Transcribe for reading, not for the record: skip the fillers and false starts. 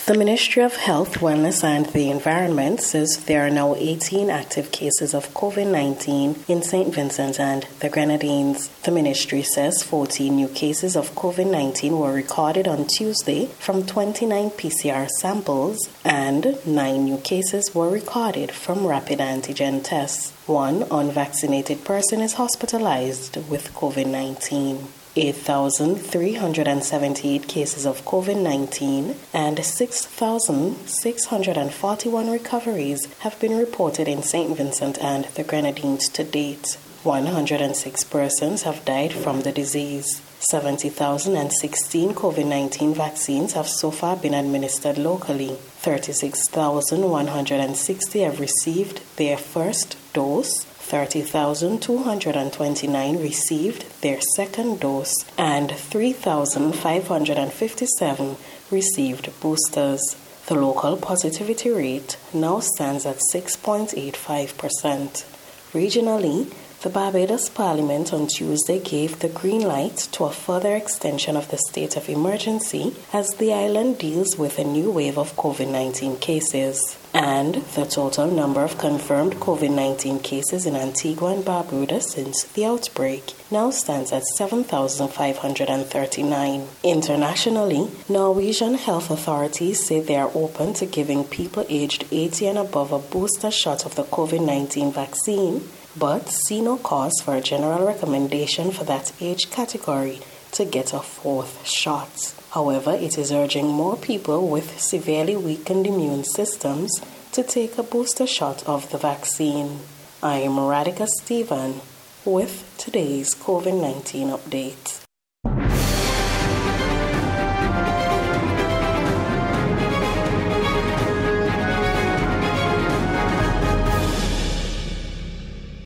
The Ministry of Health, Wellness and the Environment says there are now 18 active cases of COVID-19 in St. Vincent and the Grenadines. The ministry says 14 new cases of COVID-19 were recorded on Tuesday from 29 PCR samples and 9 new cases were recorded from rapid antigen tests. One unvaccinated person is hospitalized with COVID-19. 8,378 cases of COVID-19 and 6,641 recoveries have been reported in St. Vincent and the Grenadines to date. 106 persons have died from the disease. 70,016 COVID-19 vaccines have so far been administered locally. 36,160 have received their first dose. 30,229 received their second dose and 3,557 received boosters. The local positivity rate now stands at 6.85%. Regionally, the Barbados Parliament on Tuesday gave the green light to a further extension of the state of emergency as the island deals with a new wave of COVID-19 cases. And the total number of confirmed COVID-19 cases in Antigua and Barbuda since the outbreak now stands at 7,539. Internationally, Norwegian health authorities say they are open to giving people aged 80 and above a booster shot of the COVID-19 vaccine, but see no cause for a general recommendation for that age category to get a fourth shot. However, it is urging more people with severely weakened immune systems to take a booster shot of the vaccine. I am Radhika Stephen with today's COVID-19 update.